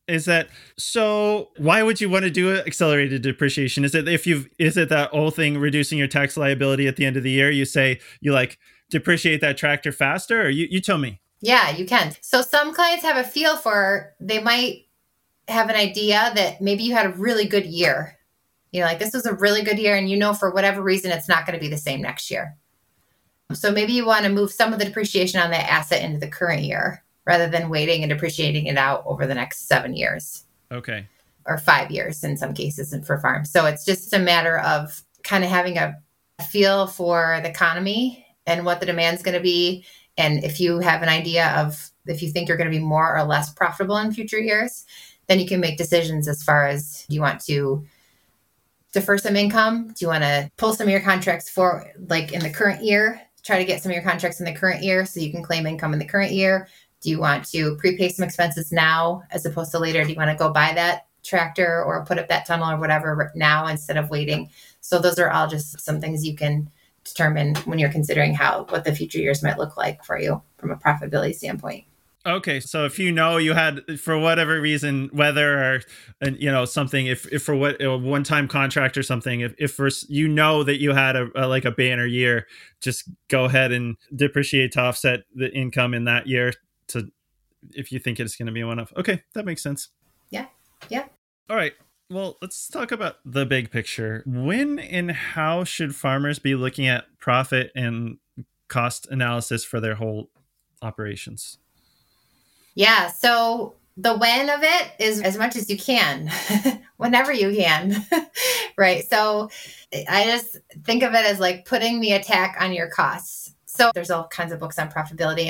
So why would you want to do accelerated depreciation? Is it that whole thing reducing your tax liability at the end of the year? You say you depreciate that tractor faster, or you tell me? Yeah, you can. So some clients have a feel for, they might have an idea that maybe you had a really good year. This was a really good year, and for whatever reason, it's not going to be the same next year. So maybe you want to move some of the depreciation on that asset into the current year rather than waiting and depreciating it out over the next 7 years. Okay. Or 5 years in some cases for farms. So it's just a matter of kind of having a feel for the economy and what the demand's going to be. And if you have an idea of if you think you're going to be more or less profitable in future years, then you can make decisions as far as, do you want to defer some income? Do you want to pull some of your contracts for in the current year, try to get some of your contracts in the current year so you can claim income in the current year? Do you want to prepay some expenses now as opposed to later? Do you want to go buy that tractor or put up that tunnel or whatever now instead of waiting? So those are all just some things you can determine when you're considering what the future years might look like for you from a profitability standpoint. Okay, so if you had, for whatever reason, weather or something, if for a one-time contract or something, if for that you had a banner year, just go ahead and depreciate to offset the income in that year if you think it's going to be one-off. Okay, that makes sense. Yeah. All right. Well, let's talk about the big picture. When and how should farmers be looking at profit and cost analysis for their whole operations? Yeah. So the when of it is as much as you can, whenever you can, right? So I just think of it as putting the attack on your costs. So there's all kinds of books on profitability. And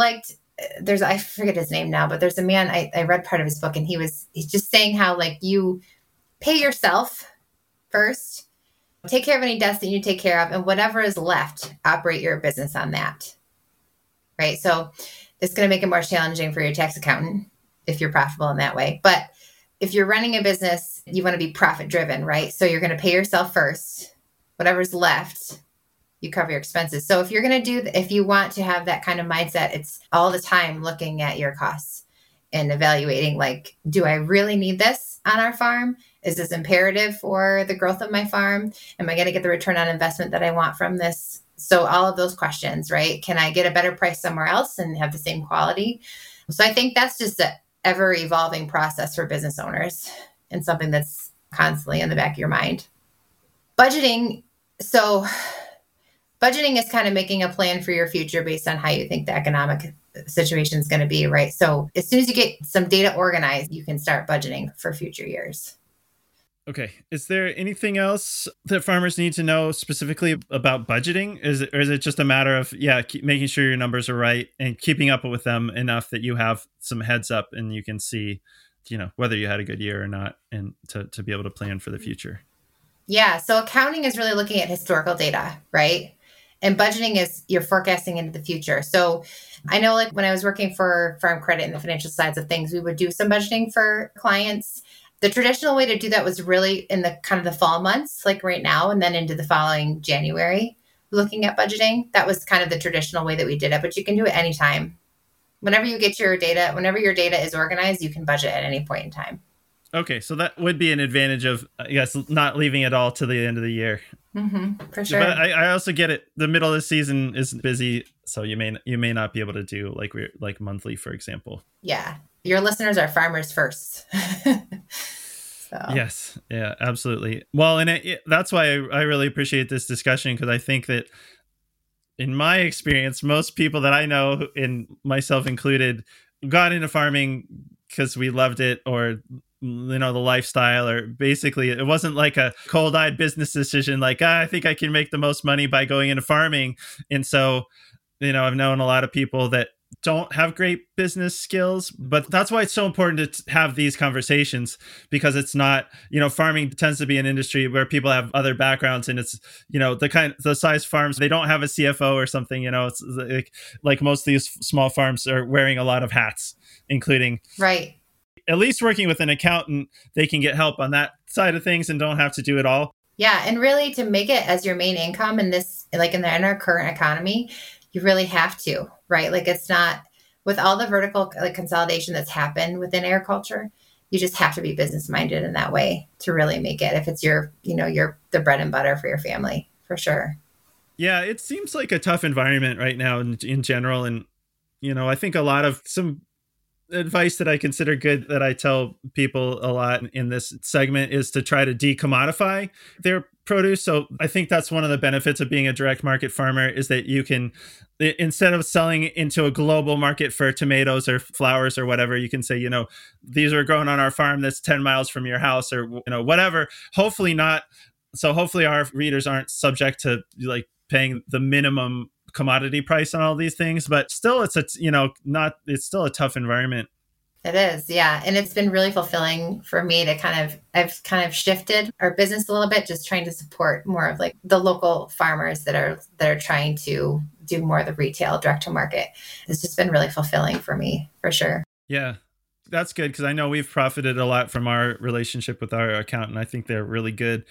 I forget his name now, but there's a man, I read part of his book, and he's just saying how you pay yourself first, take care of any debts that you take care of, and whatever is left, operate your business on that, right? So it's going to make it more challenging for your tax accountant if you're profitable in that way. But if you're running a business, you want to be profit driven, right? So you're going to pay yourself first, whatever's left, you cover your expenses. So if you want to have that kind of mindset, it's all the time looking at your costs and evaluating, do I really need this on our farm? Is this imperative for the growth of my farm? Am I going to get the return on investment that I want from this? So all of those questions, right? Can I get a better price somewhere else and have the same quality? So I think that's just an ever evolving process for business owners and something that's constantly in the back of your mind. Budgeting. So budgeting is kind of making a plan for your future based on how you think the economic situation is going to be, right? So as soon as you get some data organized, you can start budgeting for future years. Okay. Is there anything else that farmers need to know specifically about budgeting? Or is it just a matter of, making sure your numbers are right and keeping up with them enough that you have some heads up and you can see, whether you had a good year or not, and to be able to plan for the future? Yeah. So accounting is really looking at historical data, right? And budgeting is you're forecasting into the future. So I know when I was working for Farm Credit and the financial sides of things, we would do some budgeting for clients. The traditional way to do that was really in the kind of the fall months, like right now, and then into the following January, looking at budgeting. That was kind of the traditional way that we did it, but you can do it anytime. Whenever you get your data, whenever your data is organized, you can budget at any point in time. Okay, so that would be an advantage of, I guess, not leaving it all to the end of the year. For sure. But I also get it. The middle of the season is busy, so you may not be able to do like monthly, for example. Yeah, your listeners are farmers first. So. Yes, yeah, absolutely. Well, and that's why I really appreciate this discussion, because I think that in my experience, most people that I know, and myself included, got into farming because we loved it, or the lifestyle, or basically it wasn't like a cold-eyed business decision like, I think I can make the most money by going into farming. And so, I've known a lot of people that don't have great business skills, but that's why it's so important to have these conversations, because it's not, farming tends to be an industry where people have other backgrounds, and it's, the size farms, they don't have a CFO or something, it's like most of these small farms are wearing a lot of hats, including right. At least working with an accountant, they can get help on that side of things and don't have to do it all. Yeah. And really, to make it as your main income in this, like in our current economy, you really have to, right? Like, it's not, with all the vertical consolidation that's happened within agriculture, you just have to be business minded in that way to really make it. If it's your the bread and butter for your family, for sure. Yeah. It seems like a tough environment right now in general. And, I think a lot of some advice that I consider good, that I tell people a lot in this segment, is to try to decommodify their produce. So I think that's one of the benefits of being a direct market farmer, is that you can, instead of selling into a global market for tomatoes or flowers or whatever, you can say, these are grown on our farm that's 10 miles from your house, or, whatever. Hopefully not. So hopefully our readers aren't subject to like paying the minimum commodity price on all these things, but still it's still a tough environment. It is. Yeah. And it's been really fulfilling for me to I've kind of shifted our business a little bit, just trying to support more of like the local farmers that are trying to do more of the retail direct to market. It's just been really fulfilling for me, for sure. Yeah. That's good, because I know we've profited a lot from our relationship with our accountant. I think they're really good,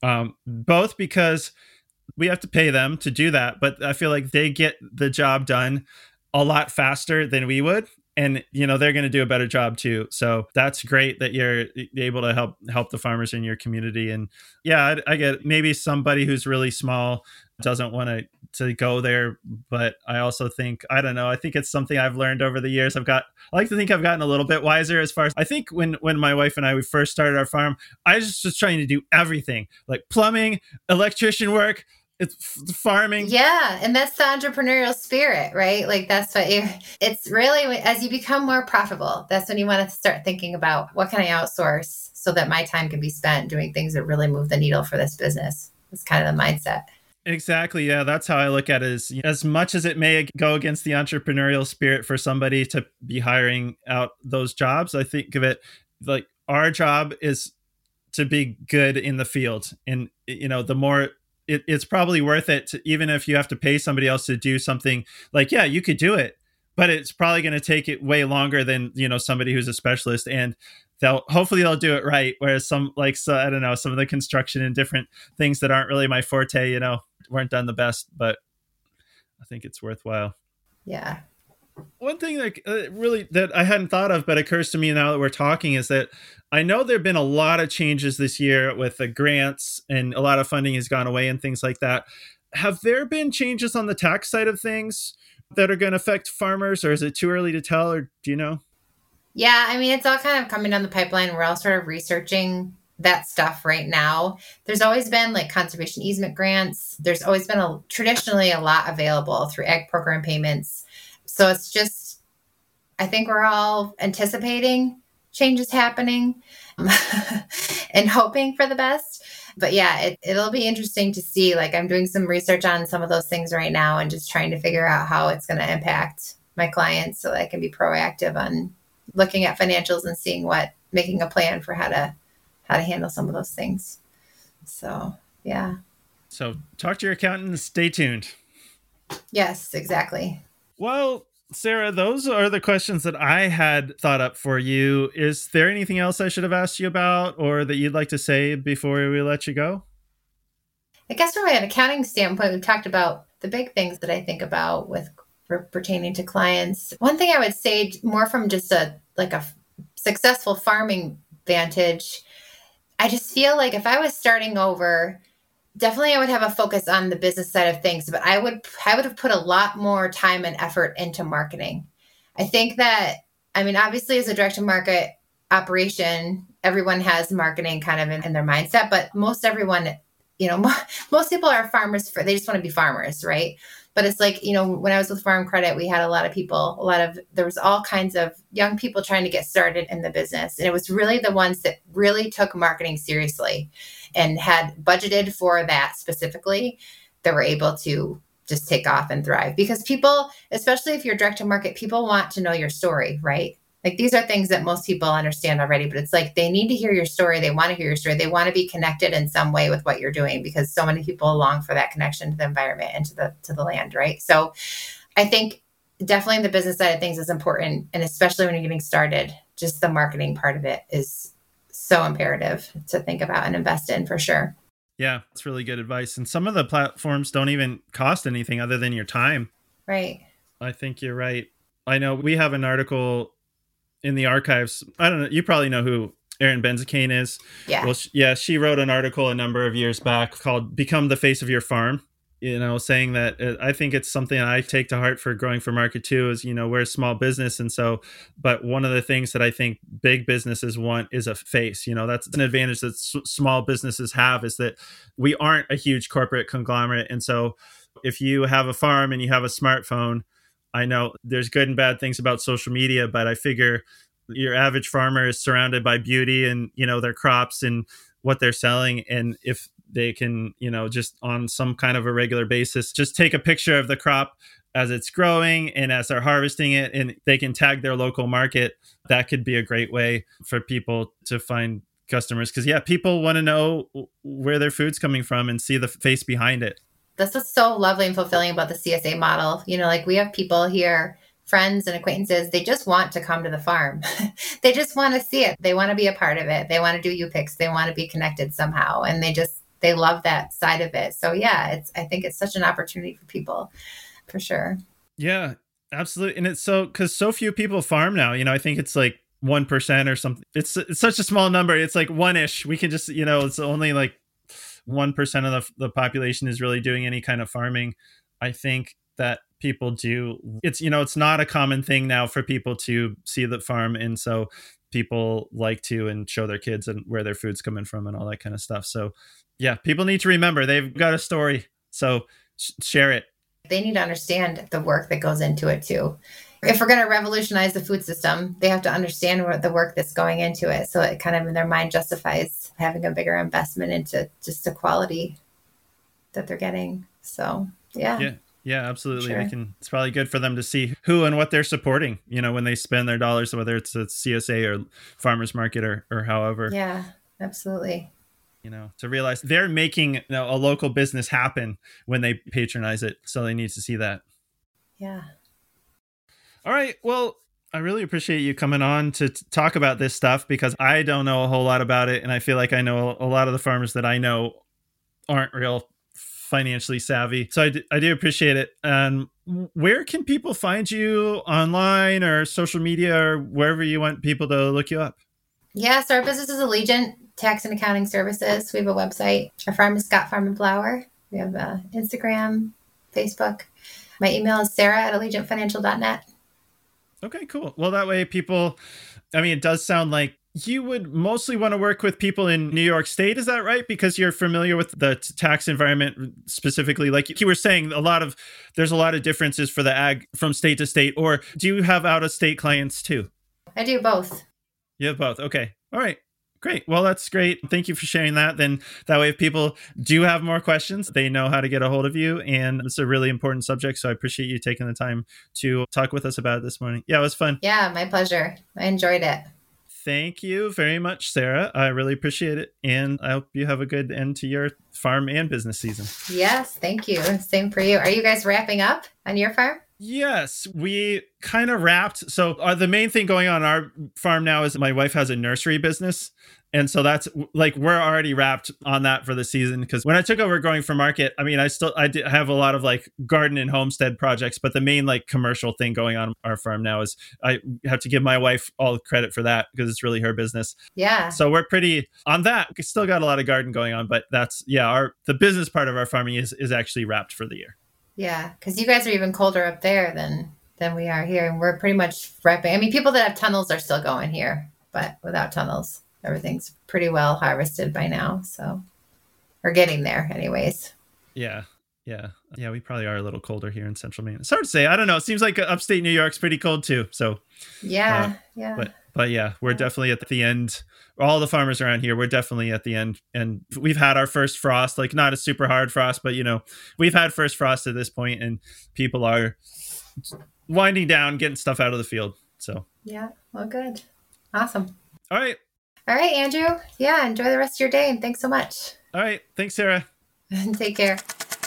both because we have to pay them to do that, but I feel like they get the job done a lot faster than we would. And, they're going to do a better job too. So that's great that you're able to help the farmers in your community. And yeah, I get maybe somebody who's really small doesn't want to go there. But I also think, I don't know, I think it's something I've learned over the years. I like to think I've gotten a little bit wiser, as far as, I think when my wife and I, we first started our farm, I was just trying to do everything, like plumbing, electrician work, it's farming. Yeah. And that's the entrepreneurial spirit, right? Like, that's what it's really, as you become more profitable, that's when you want to start thinking about, what can I outsource so that my time can be spent doing things that really move the needle for this business. It's kind of the mindset. Exactly. Yeah. That's how I look at it, is as much as it may go against the entrepreneurial spirit for somebody to be hiring out those jobs, I think of it like our job is to be good in the field. And, the more it's probably worth it to, even if you have to pay somebody else to do something, like, yeah, you could do it, but it's probably going to take it way longer than, somebody who's a specialist, and hopefully they'll do it right. Whereas I don't know, some of the construction and different things that aren't really my forte, weren't done the best, but I think it's worthwhile. Yeah. One thing that really that I hadn't thought of, but occurs to me now that we're talking, is that I know there have been a lot of changes this year with the grants, and a lot of funding has gone away and things like that. Have there been changes on the tax side of things that are going to affect farmers, or is it too early to tell, or do you know? Yeah, I mean, it's all kind of coming down the pipeline. We're all sort of researching that stuff right now. There's always been like conservation easement grants. There's always been traditionally a lot available through ag program payments. So it's just, I think we're all anticipating changes happening and hoping for the best. But yeah, it'll be interesting to see. Like, I'm doing some research on some of those things right now, and just trying to figure out how it's going to impact my clients, so that I can be proactive on looking at financials and seeing making a plan for how to handle some of those things. So, yeah. So talk to your accountant and stay tuned. Yes, exactly. Well, Sarah, those are the questions that I had thought up for you. Is there anything else I should have asked you about or that you'd like to say before we let you go? I guess from an accounting standpoint, we've talked about the big things that I think about with pertaining to clients. One thing I would say more from just a successful farming vantage, I just feel like if I was starting over, definitely I would have a focus on the business side of things, but I would have put a lot more time and effort into marketing. I think that, obviously as a direct to market operation, everyone has marketing kind of in their mindset, but most everyone, most people are farmers they just want to be farmers, right? But it's like, when I was with Farm Credit, we had a lot of people, there was all kinds of young people trying to get started in the business. And it was really the ones that really took marketing seriously and had budgeted for that specifically that were able to just take off and thrive. Because people, especially if you're direct to market, people want to know your story, right? Like these are things that most people understand already, but it's like they need to hear your story. They want to hear your story. They want to be connected in some way with what you're doing because so many people long for that connection to the environment and to the land, right? So I think definitely the business side of things is important. And especially when you're getting started, just the marketing part of it is so imperative to think about and invest in for sure. Yeah, that's really good advice. And some of the platforms don't even cost anything other than your time. Right. I think you're right. I know we have an article in the archives. I don't know. You probably know who Erin Benzakein is. Yeah. Well, she wrote an article a number of years back called Become the Face of Your Farm, saying that I think it's something I take to heart for Growing for Market too, is, we're a small business. And so, but one of the things that I think big businesses want is a face. That's an advantage that small businesses have, is that we aren't a huge corporate conglomerate. And so if you have a farm and you have a smartphone, I know there's good and bad things about social media, but I figure your average farmer is surrounded by beauty and, their crops and what they're selling. And if they can, just on some kind of a regular basis, just take a picture of the crop as it's growing and as they're harvesting it, and they can tag their local market, that could be a great way for people to find customers. Because, people want to know where their food's coming from and see the face behind it. That's what's so lovely and fulfilling about the CSA model. We have people here, friends and acquaintances, they just want to come to the farm. They just want to see it. They want to be a part of it. They want to do U-Picks. They want to be connected somehow. And they love that side of it. So I think it's such an opportunity for people, for sure. Yeah, absolutely. And it's because so few people farm now, I think it's like 1% or something. It's such a small number. It's like one-ish. We can just, it's only like 1% of the population is really doing any kind of farming. I think that people do. It's, it's not a common thing now for people to see the farm. And so people like to and show their kids and where their food's coming from and all that kind of stuff. So people need to remember they've got a story. So share it. They need to understand the work that goes into it too. If we're going to revolutionize the food system, they have to understand what the work that's going into it. So it kind of in their mind justifies having a bigger investment into just the quality that they're getting. So, yeah. Yeah, absolutely. Sure. It's probably good for them to see who and what they're supporting, when they spend their dollars, whether it's a CSA or farmers market or however. Yeah, absolutely. To realize they're making a local business happen when they patronize it. So they need to see that. Yeah. All right. Well, I really appreciate you coming on to talk about this stuff because I don't know a whole lot about it. And I feel like I know a lot of the farmers that I know aren't real financially savvy. So I do appreciate it. And where can people find you online or social media or wherever you want people to look you up? Yes, our business is Allegiant Tax and Accounting Services. We have a website. Our farm is Scott Farm and Flour. We have Instagram, Facebook. My email is sarah@allegiantfinancial.net. Okay, cool. Well, that way people, it does sound like you would mostly want to work with people in New York State. Is that right? Because you're familiar with the tax environment specifically. Like you were saying, there's a lot of differences for the ag from state to state. Or do you have out of state clients too? I do both. You have both. Okay. All right. Great. Well, that's great. Thank you for sharing that. Then that way, if people do have more questions, they know how to get a hold of you. And it's a really important subject. So I appreciate you taking the time to talk with us about it this morning. Yeah, it was fun. Yeah, my pleasure. I enjoyed it. Thank you very much, Sarah. I really appreciate it. And I hope you have a good end to your farm and business season. Yes, thank you. Same for you. Are you guys wrapping up on your farm? Yes, we kind of wrapped. So the main thing going on our farm now is my wife has a nursery business. And so that's like, we're already wrapped on that for the season. Because when I took over Growing for Market, I mean, I have a lot of like garden and homestead projects, but the main like commercial thing going on our farm now is I have to give my wife all the credit for that because it's really her business. Yeah. So we're pretty on that. We still got a lot of garden going on, but that's, the business part of our farming is actually wrapped for the year. Yeah. Because you guys are even colder up there than we are here. And we're pretty much wrapping. I mean, people that have tunnels are still going here, but without tunnels, everything's pretty well harvested by now. So we're getting there anyways. Yeah. We probably are a little colder here in Central Maine. It's hard to say. I don't know. It seems like upstate New York's pretty cold too. So yeah. But yeah, we're definitely at the end. All the farmers around here, we're definitely at the end. And we've had our first frost, like not a super hard frost, but we've had first frost at this point and people are winding down, getting stuff out of the field. So yeah, well, good. Awesome. All right, Andrew. Yeah, enjoy the rest of your day. And thanks so much. All right. Thanks, Sarah. Take care.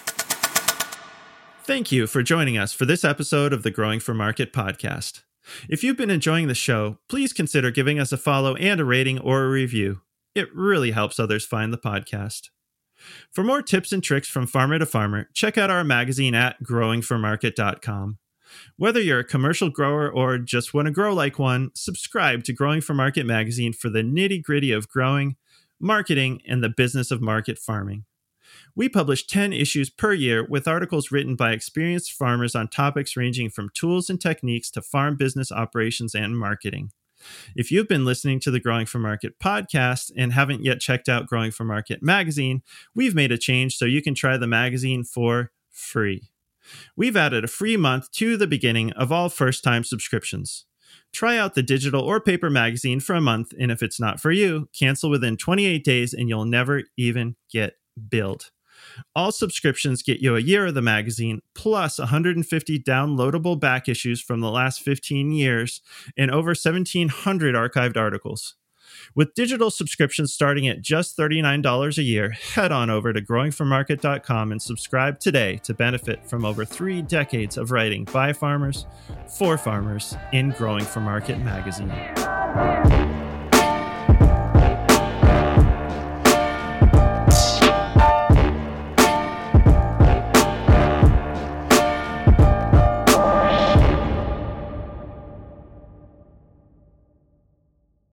Thank you for joining us for this episode of the Growing for Market podcast. If you've been enjoying the show, please consider giving us a follow and a rating or a review. It really helps others find the podcast. For more tips and tricks from farmer to farmer, check out our magazine at growingformarket.com. Whether you're a commercial grower or just want to grow like one, subscribe to Growing for Market magazine for the nitty-gritty of growing, marketing, and the business of market farming. We publish 10 issues per year with articles written by experienced farmers on topics ranging from tools and techniques to farm business operations and marketing. If you've been listening to the Growing for Market podcast and haven't yet checked out Growing for Market magazine, we've made a change so you can try the magazine for free. We've added a free month to the beginning of all first-time subscriptions. Try out the digital or paper magazine for a month, and if it's not for you, cancel within 28 days and you'll never even get billed. All subscriptions get you a year of the magazine, plus 150 downloadable back issues from the last 15 years and over 1,700 archived articles. With digital subscriptions starting at just $39 a year, head on over to growingformarket.com and subscribe today to benefit from over 3 decades of writing by farmers, for farmers, in Growing for Market magazine.